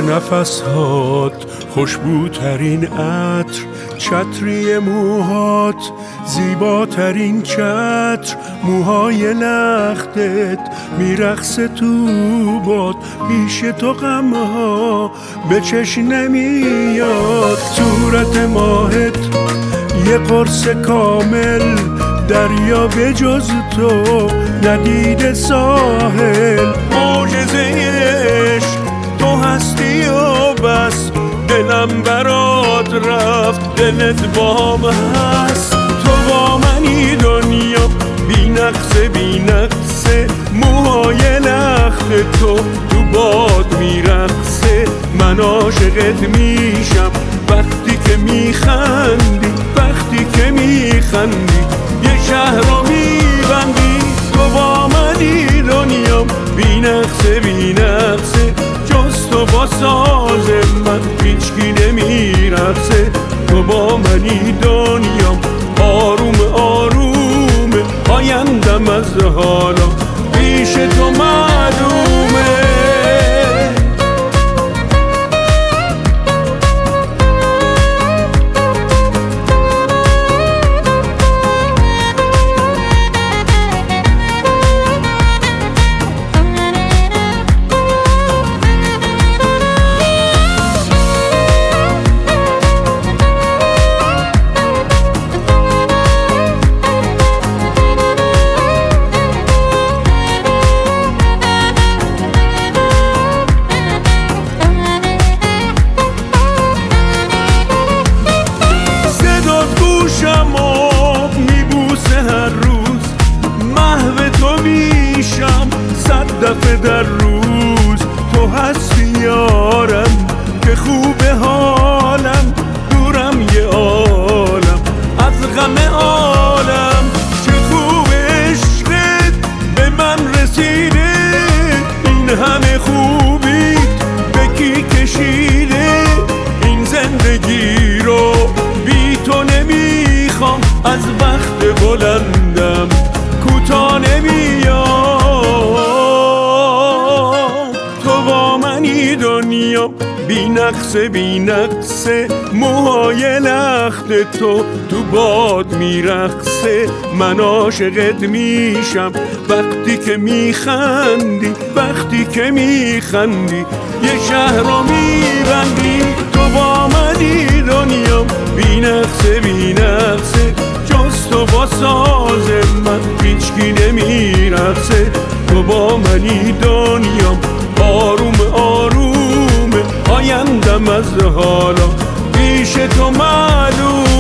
نفسهات خوشبوترین عطر، چتری موهات زیباترین چتر، موهای لختت میرقصه تو باد، پیش تو غمها به چشم نمیاد. صورت ماهت یه قرص کامل، دریا به جز تو ندیده ساحل. معجزه عشق تو هستی و بس، دلم برات رفت دلت بام هست. تو با منی دنیا بی نقصه بی نقصه، موهای لخت تو باد میرقصه. من عاشقت میشم وقتی که میخندی، وقتی که میخندی یه شهر رو میبندی. تو با منی دنیا بی نقصه بی نقصه، جز تو با ساز من هیچکی نمیرقصه. تو با منی دنیا آروم آروم، آیندم از حالا پیش تو معلومه. دفعه در روز تو هستی یارم، که خوبه حالم دورم یه عالم از غم عالم. چه خوب عشقت به من رسیده، این همه خوبیت به کی کشیده. این زندگی رو بی تو نمیخوام، از وقت بلندم کوتاه نمیام. دنیا بی نقصه بی نقصه، موهای لخت تو باد میرقصه. من عاشقت میشم وقتی که میخندی، وقتی که میخندی یه شهر رو میبندی. تو با منی دنیا بی نقصه بی نقصه، جز تو با ساز من هیچکی نمیرقصه. تو با منی دنیا آروم آروم، آیندم از حالا پیش تو معلوم.